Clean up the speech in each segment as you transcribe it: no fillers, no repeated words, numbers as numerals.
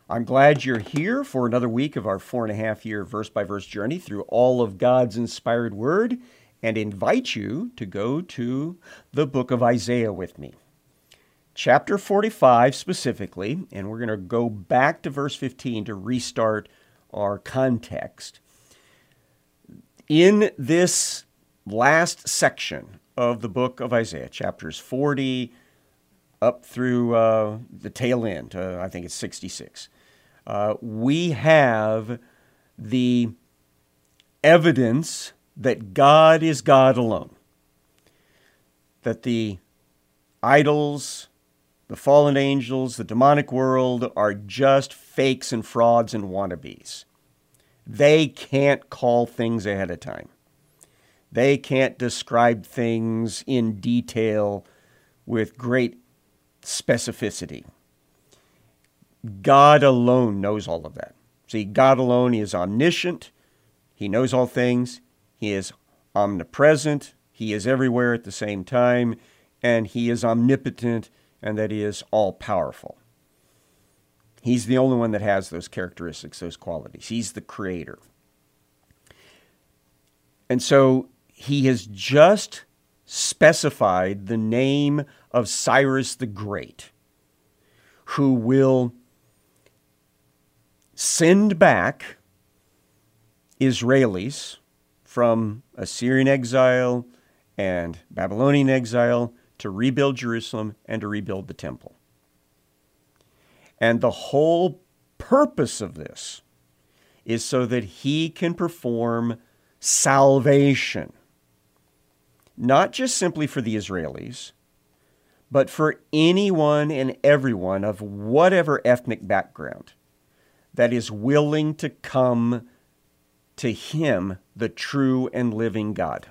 I'm glad you're here for another week of our 4.5 year verse by verse journey through all of God's inspired word and invite you to go to the book of Isaiah with me. Chapter 45 specifically, and we're going to go back to verse 15 to restart our context. In this last section of the book of Isaiah, chapters 40 up through the tail end, I think it's 66, we have the evidence that God is God alone, that the idols, the fallen angels, the demonic world are just fakes and frauds and wannabes. They can't call things ahead of time. They can't describe things in detail with great specificity. God alone knows all of that. See, God alone is omniscient. He knows all things. He is omnipresent. He is everywhere at the same time. And he is omnipotent, and that is all-powerful. He's the only one that has those characteristics, those qualities. He's the creator. And so he has just specified the name of Cyrus the Great, who will send back Israelis from Assyrian exile and Babylonian exile to rebuild Jerusalem and to rebuild the temple. And the whole purpose of this is so that he can perform salvation, not just simply for the Israelis, but for anyone and everyone of whatever ethnic background that is willing to come to him, the true and living God.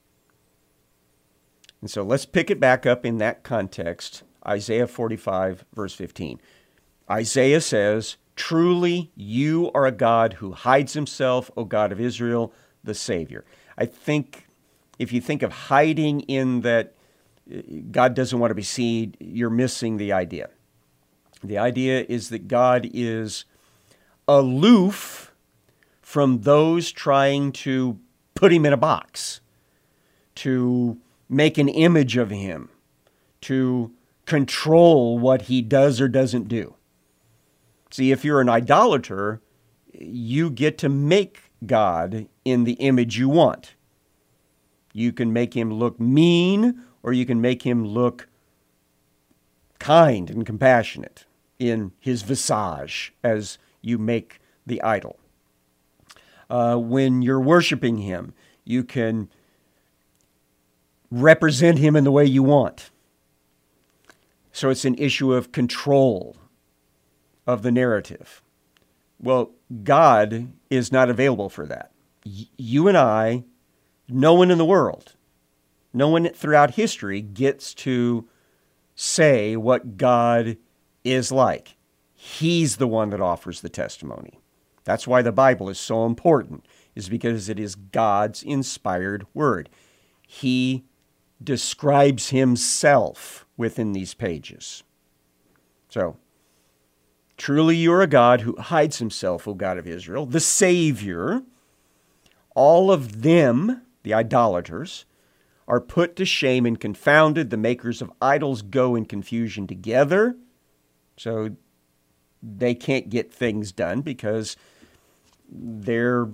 And so let's pick it back up in that context, Isaiah 45, verse 15. Isaiah says, "Truly you are a God who hides himself, O God of Israel, the Savior." I think if you think of hiding in that God doesn't want to be seen, you're missing the idea. The idea is that God is aloof from those trying to put him in a box, to make an image of him, to control what he does or doesn't do. See, if you're an idolater, you get to make God in the image you want. You can make him look mean, or you can make him look kind and compassionate in his visage as you make the idol. When you're worshiping him, you can represent him in the way you want. So it's an issue of control of the narrative. Well, God is not available for that. You and I, no one in the world, no one throughout history gets to say what God is like. He's the one that offers the testimony. That's why the Bible is so important, is because it is God's inspired word. He describes himself within these pages. So, truly you are a God who hides himself, O God of Israel, the Savior. All of them, the idolaters, are put to shame and confounded. The makers of idols go in confusion together. So they can't get things done because they're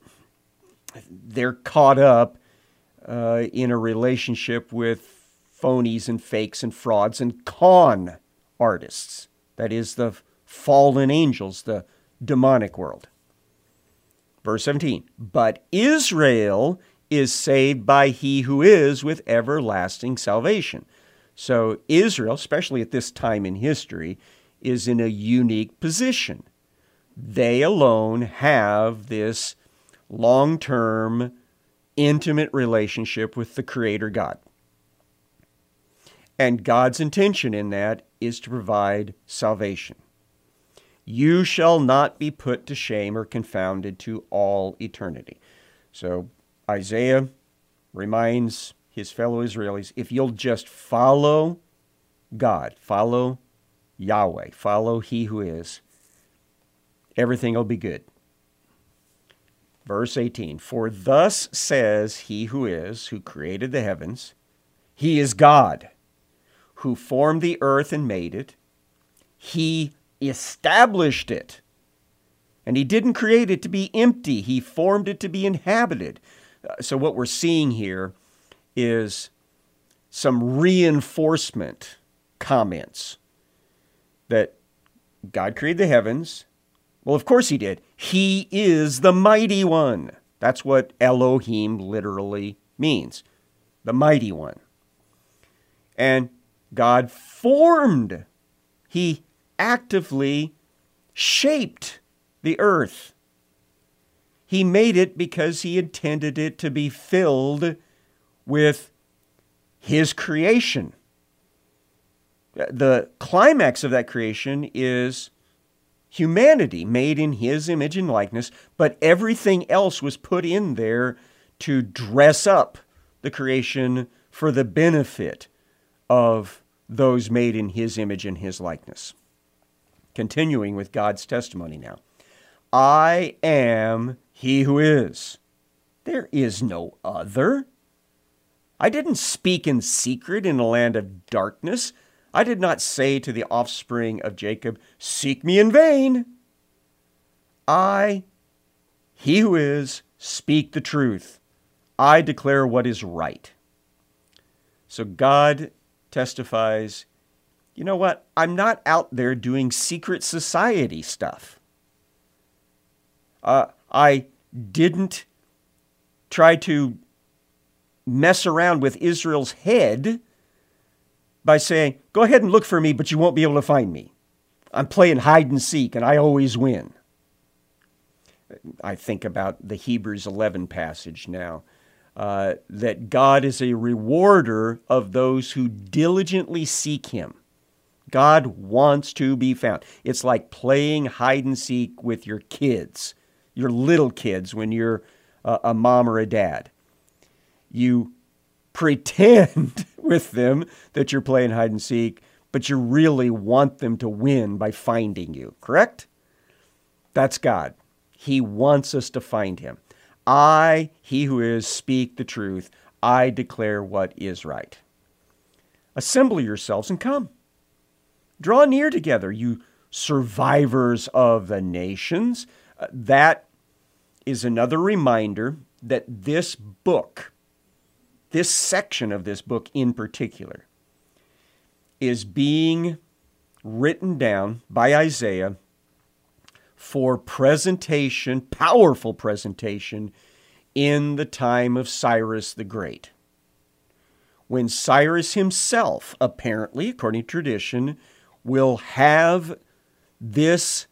caught up in a relationship with phonies and fakes and frauds and con artists. That is the fallen angels, the demonic world. Verse 17, "But Israel is saved by he who is with everlasting salvation." So Israel, especially at this time in history, is in a unique position. They alone have this long-term, intimate relationship with the Creator God. And God's intention in that is to provide salvation. You shall not be put to shame or confounded to all eternity. So Isaiah reminds his fellow Israelis, if you'll just follow God, follow Yahweh, follow He who is, Everything will be good. Verse 18, for thus says he who created the heavens, he is God, who formed the earth and made it. He established it. And he didn't create it to be empty. He formed it to be inhabited. So what we're seeing here is some reinforcement comments that God created the heavens. Well, of course he did. He is the mighty one. That's what Elohim literally means, the mighty one. And God formed. He actively shaped the earth. He made it because he intended it to be filled with his creation. The climax of that creation is humanity made in his image and likeness, but everything else was put in there to dress up the creation for the benefit of those made in his image and his likeness. Continuing with God's testimony now. I am he who is. There is no other. I didn't speak in secret in a land of darkness. I did not say to the offspring of Jacob, seek me in vain. I, he who is, speak the truth. I declare what is right. So God testifies, you know what? I'm not out there doing secret society stuff. I didn't try to mess around with Israel's head by saying, go ahead and look for me, but you won't be able to find me. I'm playing hide and seek, and I always win. I think about the Hebrews 11 passage now, that God is a rewarder of those who diligently seek him. God wants to be found. It's like playing hide and seek with your kids, your little kids, when you're a mom or a dad. You pretend with them that you're playing hide and seek, but you really want them to win by finding you, correct? That's God. He wants us to find him. I, he who is, speak the truth. I declare what is right. Assemble yourselves and come. Draw near together, you survivors of the nations. That is another reminder that this book, this section of this book in particular, is being written down by Isaiah for presentation, powerful presentation, in the time of Cyrus the Great. When Cyrus himself, apparently, according to tradition, will have this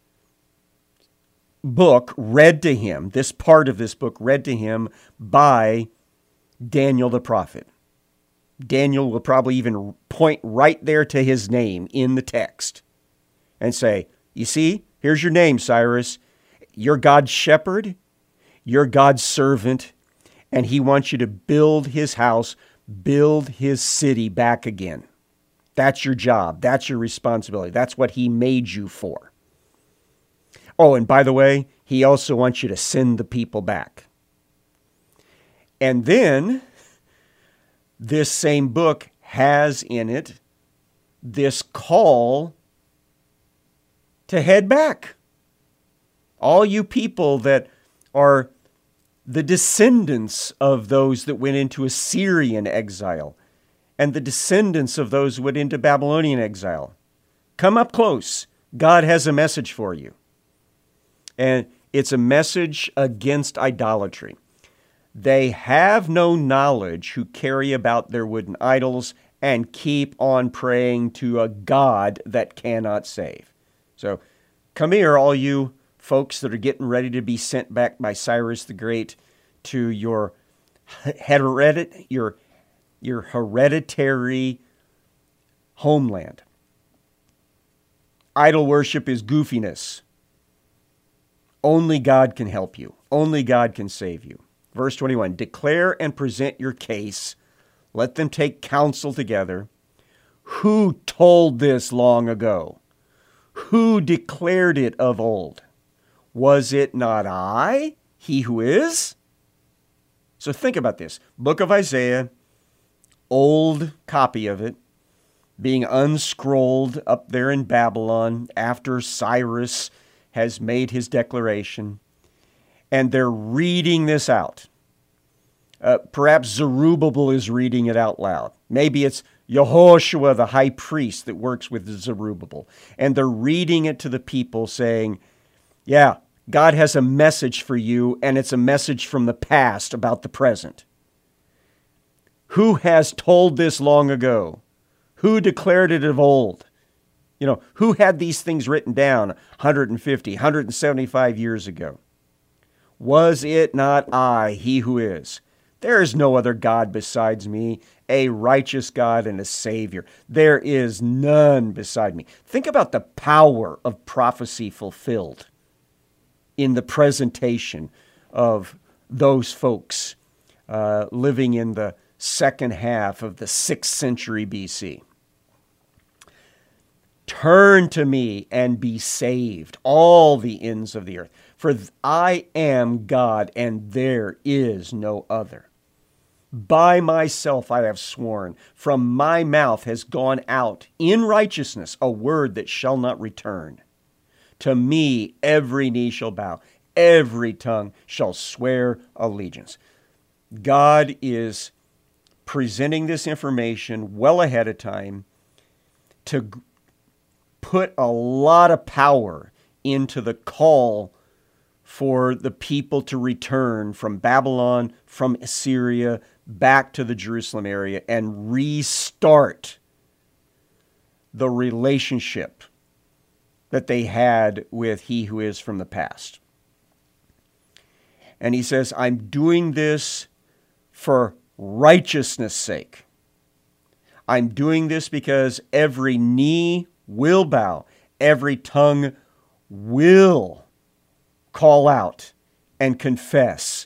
book read to him, this part of this book read to him by Daniel the prophet. Daniel will probably even point right there to his name in the text and say, you see, here's your name, Cyrus. You're God's shepherd, you're God's servant, and he wants you to build his house, build his city back again. That's your job. That's your responsibility. That's what he made you for. Oh, and by the way, he also wants you to send the people back. And then this same book has in it this call to head back. All you people that are the descendants of those that went into Assyrian exile and the descendants of those who went into Babylonian exile, come up close. God has a message for you. And it's a message against idolatry. They have no knowledge who carry about their wooden idols and keep on praying to a God that cannot save. So come here, all you folks that are getting ready to be sent back by Cyrus the Great to your hereditary homeland. Idol worship is goofiness. Only God can help you. Only God can save you. Verse 21, declare and present your case. Let them take counsel together. Who told this long ago? Who declared it of old? Was it not I, he who is? So think about this. Book of Isaiah, old copy of it, being unscrolled up there in Babylon after Cyrus has made his declaration. And they're reading this out. Perhaps Zerubbabel is reading it out loud. Maybe it's Yehoshua, the high priest, that works with Zerubbabel. And they're reading it to the people saying, yeah, God has a message for you, and it's a message from the past about the present. Who has told this long ago? Who declared it of old? Who had these things written down 150, 175 years ago? Was it not I, he who is? There is no other God besides me, a righteous God and a Savior. There is none beside me. Think about the power of prophecy fulfilled in the presentation of those folks living in the second half of the 6th century BC. Turn to me and be saved, all the ends of the earth, for I am God and there is no other. By myself I have sworn, from my mouth has gone out in righteousness a word that shall not return. To me every knee shall bow, every tongue shall swear allegiance. God is presenting this information well ahead of time to put a lot of power into the call for the people to return from Babylon, from Assyria, back to the Jerusalem area and restart the relationship that they had with he who is from the past. And he says, I'm doing this for righteousness' sake. I'm doing this because every knee will bow, every tongue will call out and confess,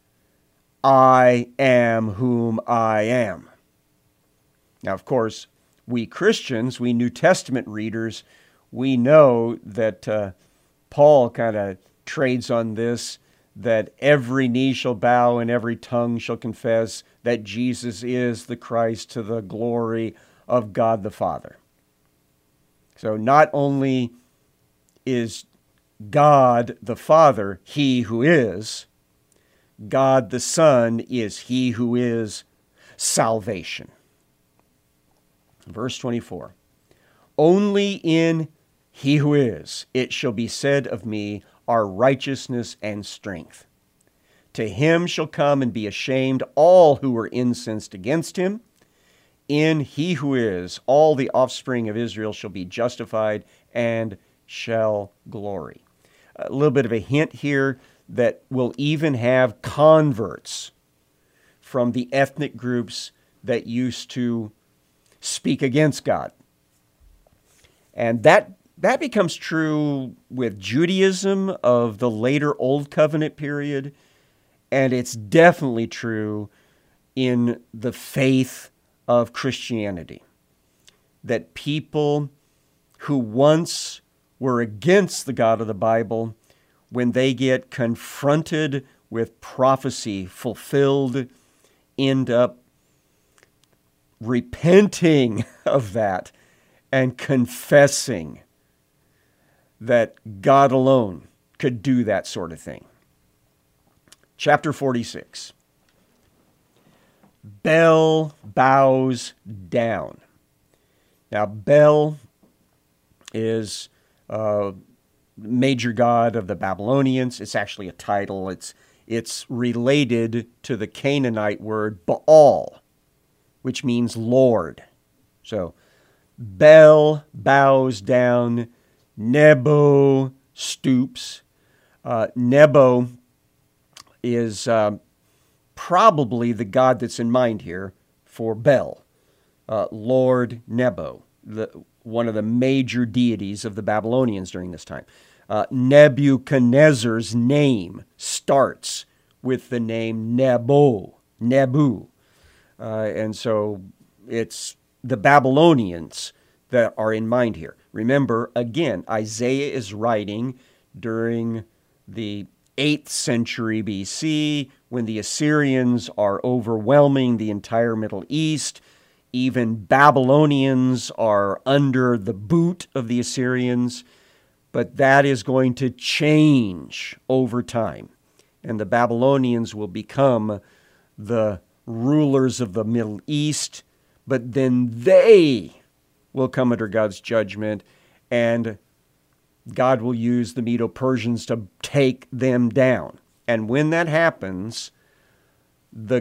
I am whom I am. Now, of course, we Christians, we New Testament readers, we know that Paul kind of trades on this, that every knee shall bow and every tongue shall confess that Jesus is the Christ to the glory of God the Father. So not only is God the Father he who is, God the Son is he who is salvation. Verse 24, only in he who is, it shall be said of me, are righteousness and strength. To him shall come and be ashamed all who were incensed against him. In he who is, all the offspring of Israel shall be justified and shall glory. A little bit of a hint here that we'll even have converts from the ethnic groups that used to speak against God. And that becomes true with Judaism of the later Old Covenant period, and it's definitely true in the faith of Christianity. That people who once were against the God of the Bible, when they get confronted with prophecy fulfilled, end up repenting of that and confessing that God alone could do that sort of thing. Chapter 46. Bel bows down. Now, Bel is a major god of the Babylonians. It's actually a title. It's related to the Canaanite word Baal, which means Lord. So, Bel bows down. Nebo stoops. Nebo is probably the god that's in mind here for Bel, Lord Nebo, one of the major deities of the Babylonians during this time. Nebuchadnezzar's name starts with the name Nebu. And so it's the Babylonians that are in mind here. Remember, again, Isaiah is writing during the 8th century BC, when the Assyrians are overwhelming the entire Middle East. Even Babylonians are under the boot of the Assyrians. But that is going to change over time. And the Babylonians will become the rulers of the Middle East, but then they will come under God's judgment, and God will use the Medo-Persians to take them down. And when that happens, the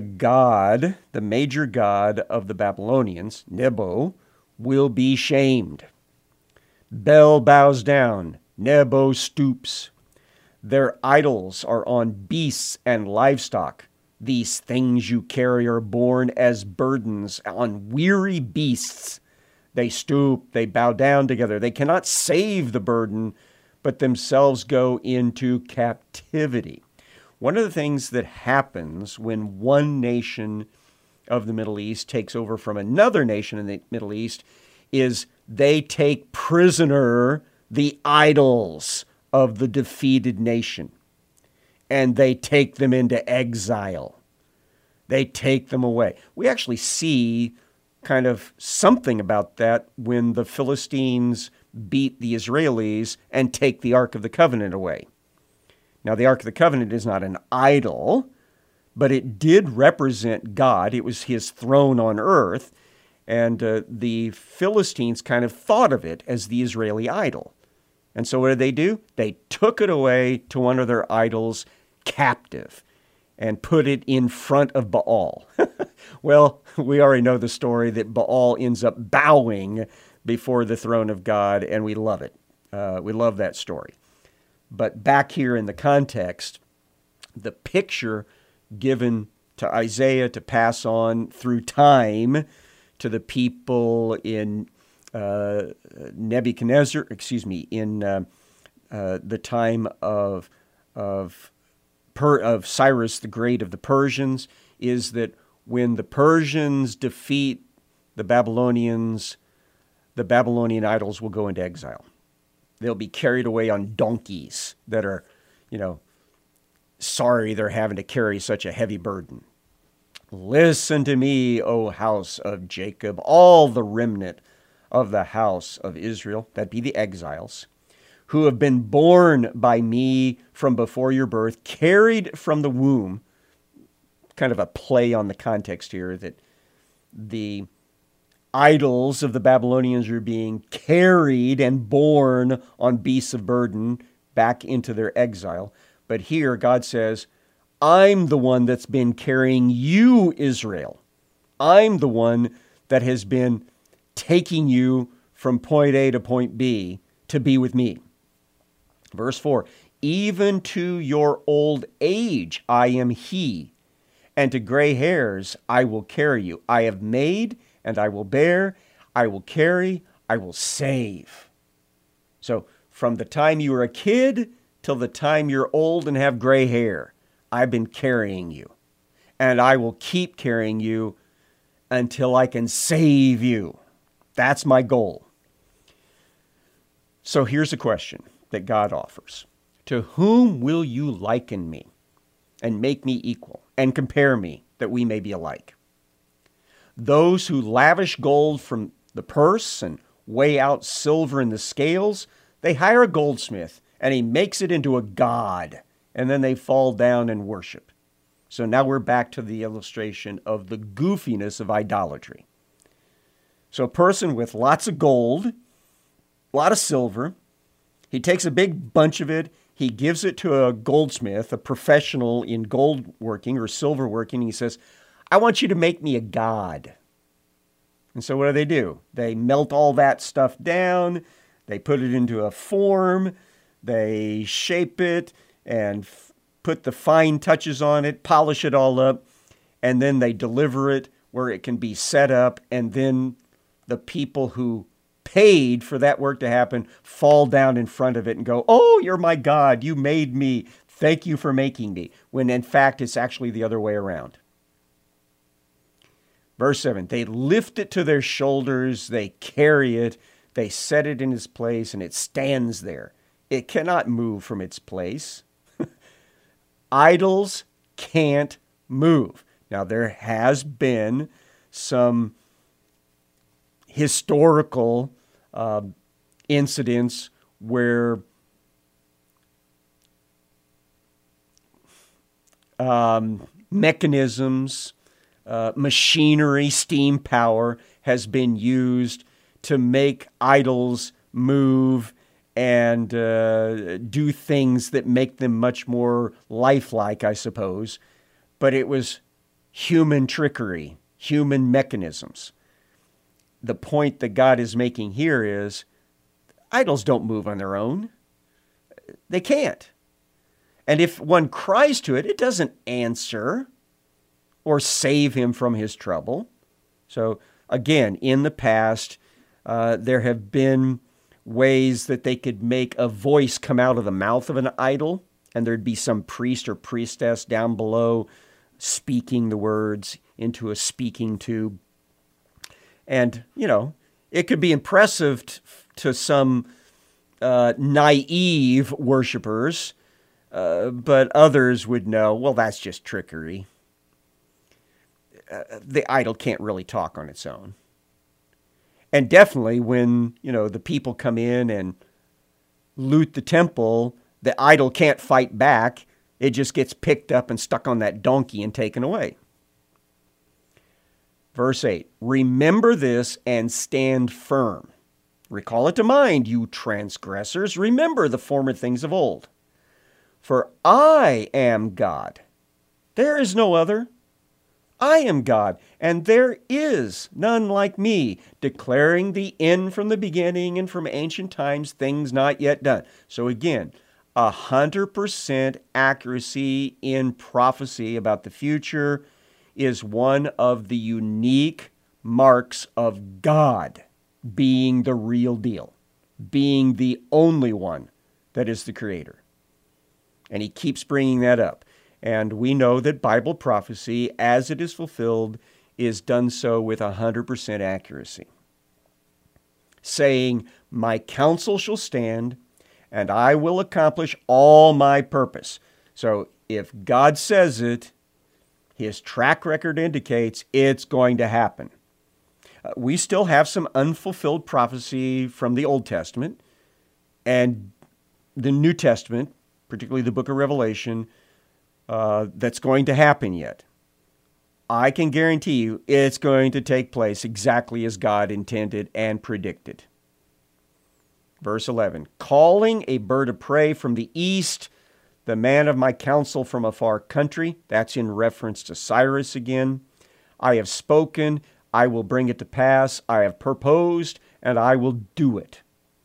major god of the Babylonians, Nebo, will be shamed. Bel bows down, Nebo stoops. Their idols are on beasts and livestock. These things you carry are borne as burdens on weary beasts. They stoop, they bow down together. They cannot save the burden, but themselves go into captivity. One of the things that happens when one nation of the Middle East takes over from another nation in the Middle East is they take prisoner the idols of the defeated nation, and they take them into exile. They take them away. We actually see kind of something about that when the Philistines beat the Israelis and take the Ark of the Covenant away. Now, the Ark of the Covenant is not an idol, but it did represent God. It was his throne on earth, and the Philistines kind of thought of it as the Israeli idol. And so what did they do? They took it away to one of their idols captive and put it in front of Baal. Well, we already know the story that Baal ends up bowing before the throne of God, and we love it. We love that story. But back here in the context, the picture given to Isaiah to pass on through time to the people in Nebuchadnezzar, in the time of Cyrus the Great of the Persians, is that when the Persians defeat the Babylonians, the Babylonian idols will go into exile. They'll be carried away on donkeys that are, sorry they're having to carry such a heavy burden. Listen to me, O house of Jacob, all the remnant of the house of Israel, that'd be the exiles, who have been born by me from before your birth, carried from the womb. Kind of a play on the context here that the idols of the Babylonians are being carried and borne on beasts of burden back into their exile. But here God says, I'm the one that's been carrying you, Israel. I'm the one that has been taking you from point A to point B to be with me. Verse 4, even to your old age I am he, and to gray hairs I will carry you. I have made and I will bear, I will carry, I will save. So from the time you were a kid till the time you're old and have gray hair, I've been carrying you. And I will keep carrying you until I can save you. That's my goal. So here's a question that God offers. To whom will you liken me and make me equal and compare me that we may be alike? Those who lavish gold from the purse and weigh out silver in the scales, they hire a goldsmith and he makes it into a god, and then they fall down and worship. So now we're back to the illustration of the goofiness of idolatry. So a person with lots of gold, a lot of silver, he takes a big bunch of it, he gives it to a goldsmith, a professional in gold working or silver working, and he says, I want you to make me a god. And so what do? They melt all that stuff down, they put it into a form, they shape it and put the fine touches on it, polish it all up, and then they deliver it where it can be set up, and then the people who paid for that work to happen fall down in front of it and go, oh, you're my God, you made me, thank you for making me, when in fact it's actually the other way around. Verse 7, they lift it to their shoulders, they carry it, they set it in its place, and it stands there. It cannot move from its place. Idols can't move. Now, there has been some historical incidents where mechanisms, machinery, steam power has been used to make idols move and do things that make them much more lifelike, I suppose. But it was human trickery, human mechanisms. The point that God is making here is idols don't move on their own. They can't. And if one cries to it, it doesn't answer or save him from his trouble. So again, in the past, there have been ways that they could make a voice come out of the mouth of an idol, and there'd be some priest or priestess down below speaking the words into a speaking tube. And, it could be impressive to some naive worshipers, but others would know, well, that's just trickery. The idol can't really talk on its own. And definitely when, the people come in and loot the temple, the idol can't fight back. It just gets picked up and stuck on that donkey and taken away. Verse 8, remember this and stand firm. Recall it to mind, you transgressors. Remember the former things of old. For I am God. There is no other. I am God, and there is none like me, declaring the end from the beginning and from ancient times, things not yet done. So again, 100% accuracy in prophecy about the future is one of the unique marks of God being the real deal, being the only one that is the creator. And he keeps bringing that up. And we know that Bible prophecy, as it is fulfilled, is done so with 100% accuracy. Saying, my counsel shall stand, and I will accomplish all my purpose. So if God says it, his track record indicates it's going to happen. We still have some unfulfilled prophecy from the Old Testament and the New Testament, particularly the book of Revelation, that's going to happen yet. I can guarantee you it's going to take place exactly as God intended and predicted. Verse 11, calling a bird of prey from the east, the man of my counsel from a far country. That's in reference to Cyrus again. I have spoken, I will bring it to pass. I have proposed, and I will do it.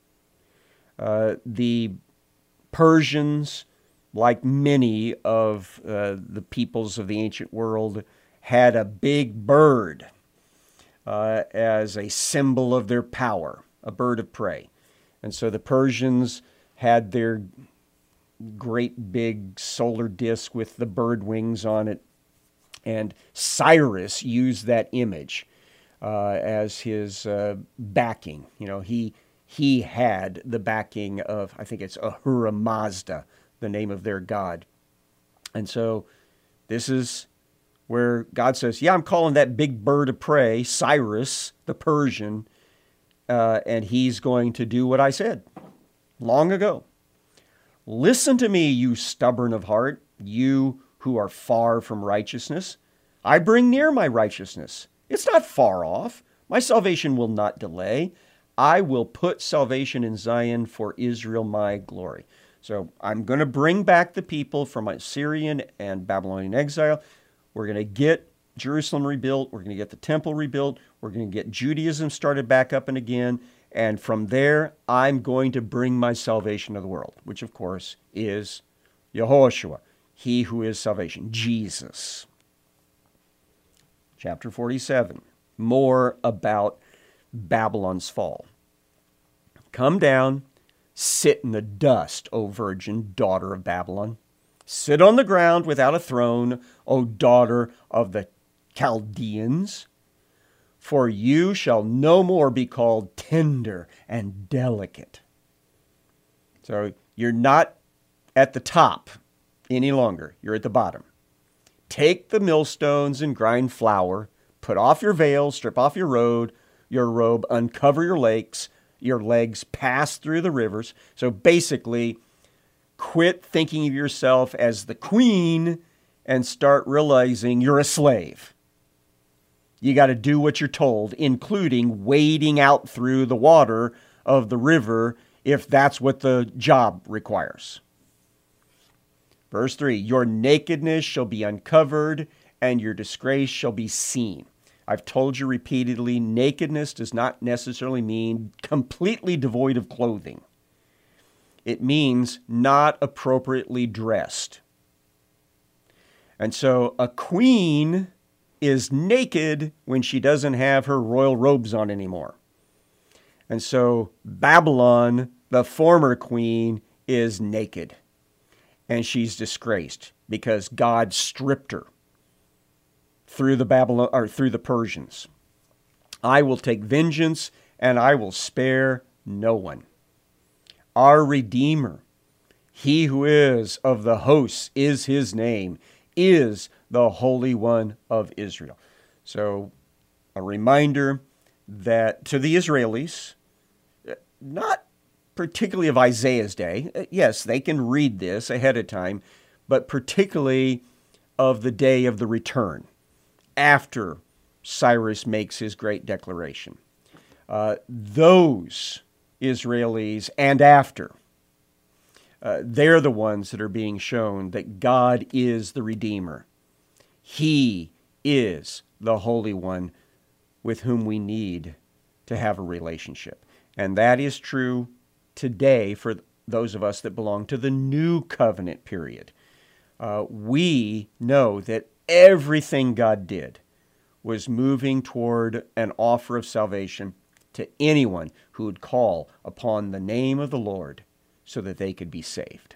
The Persians, like many of the peoples of the ancient world, had a big bird as a symbol of their power, a bird of prey. And so the Persians had their great big solar disk with the bird wings on it. And Cyrus used that image as his backing. He had the backing of, I think it's Ahura Mazda, the name of their god. And so this is where God says, yeah, I'm calling that big bird of prey, Cyrus, the Persian, and he's going to do what I said long ago. Listen to me, you stubborn of heart, you who are far from righteousness. I bring near my righteousness. It's not far off. My salvation will not delay. I will put salvation in Zion for Israel, my glory. So I'm going to bring back the people from Assyrian and Babylonian exile. We're going to get Jerusalem rebuilt. We're going to get the temple rebuilt. We're going to get Judaism started back up and again. And from there, I'm going to bring my salvation to the world, which of course is Yehoshua, he who is salvation, Jesus. Chapter 47, more about Babylon's fall. Come down, sit in the dust, O virgin daughter of Babylon. Sit on the ground without a throne, O daughter of the Chaldeans. For you shall no more be called tender and delicate. So you're not at the top any longer. You're at the bottom. Take the millstones and grind flour. Put off your veil, strip off your robe, uncover your legs, pass through the rivers. So basically, quit thinking of yourself as the queen and start realizing you're a slave. You got to do what you're told, including wading out through the water of the river if that's what the job requires. Verse 3, your nakedness shall be uncovered and your disgrace shall be seen. I've told you repeatedly, nakedness does not necessarily mean completely devoid of clothing. It means not appropriately dressed. And so a queen is naked when she doesn't have her royal robes on anymore. And so Babylon, the former queen, is naked. And she's disgraced because God stripped her through the Persians. I will take vengeance and I will spare no one. Our Redeemer, he who is of the hosts is his name, is the Holy One of Israel. So a reminder that to the Israelis, not particularly of Isaiah's day, yes, they can read this ahead of time, but particularly of the day of the return, after Cyrus makes his great declaration. Those Israelis and after, they're the ones that are being shown that God is the Redeemer. He is the Holy One with whom we need to have a relationship. And that is true today for those of us that belong to the new covenant period. We know that everything God did was moving toward an offer of salvation to anyone who would call upon the name of the Lord so that they could be saved.